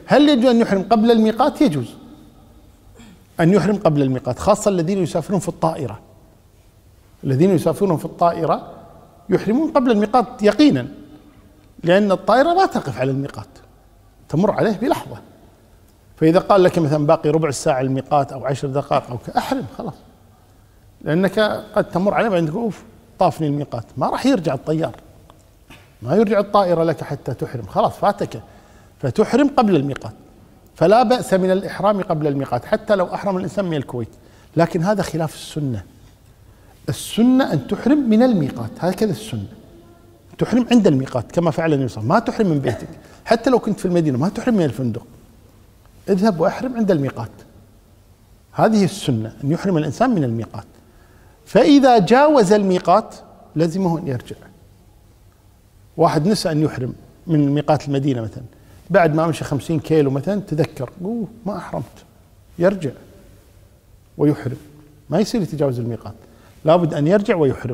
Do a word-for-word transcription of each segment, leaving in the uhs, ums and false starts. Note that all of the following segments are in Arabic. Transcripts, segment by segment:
هل يجوز أن يحرم قبل الميقات؟ يجوز أن يحرم قبل الميقات، خاصة الذين يسافرون في الطائرة. الذين يسافرون في الطائرة يحرمون قبل الميقات يقينا، لأن الطائرة ما تقف على الميقات، تمر عليه بلحظة. فإذا قال لك مثلا باقي ربع ساعة الميقات أو عشر دقائق أو أحرم خلاص، لأنك قد تمر عليه بعدين تقول أوف طافني الميقات، ما راح يرجع الطيار، ما يرجع الطائرة لك حتى تحرم، خلاص فاتك، فتحرم قبل الميقات. فلا بأس من الإحرام قبل الميقات حتى لو أحرم الإنسان من الكويت، لكن هذا خلاف السنة. السنة أن تحرم من الميقات، هكذا السنة، تحرم عند الميقات كما فعل النبي صلى الله عليه وسلم. ما تحرم من بيتك، حتى لو كنت في المدينة ما تحرم من الفندق، اذهب وأحرم عند الميقات. هذه السنة، أن يحرم الإنسان من الميقات. فإذا جاوز الميقات لزمه أن يرجع. واحد نسى أن يحرم من ميقات المدينة مثلا، بعد ما مشى خمسين كيلو مثلا تذكر أوه ما أحرمت، يرجع ويحرم، ما يصير يتجاوز الميقات، لابد أن يرجع ويحرم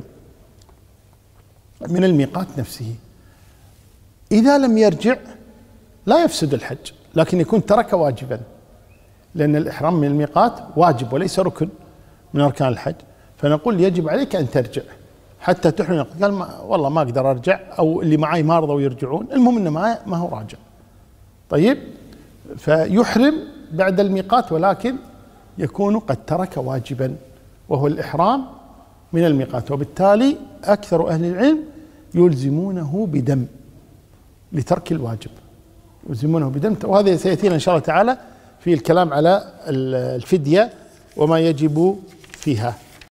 من الميقات نفسه. إذا لم يرجع لا يفسد الحج، لكن يكون ترك واجبا، لأن الإحرام من الميقات واجب وليس ركن من أركان الحج. فنقول يجب عليك أن ترجع حتى تحرم. قال ما والله ما أقدر أرجع، أو اللي معي ما رضوا يرجعون، المهم إنه ما ما هو راجع. طيب، فيحرم بعد الميقات، ولكن يكون قد ترك واجبا وهو الإحرام من الميقات، وبالتالي أكثر أهل العلم يلزمونه بدم لترك الواجب، يلزمونه بدم. وهذا سيأتينا إن شاء الله تعالى في الكلام على الفدية وما يجب فيها.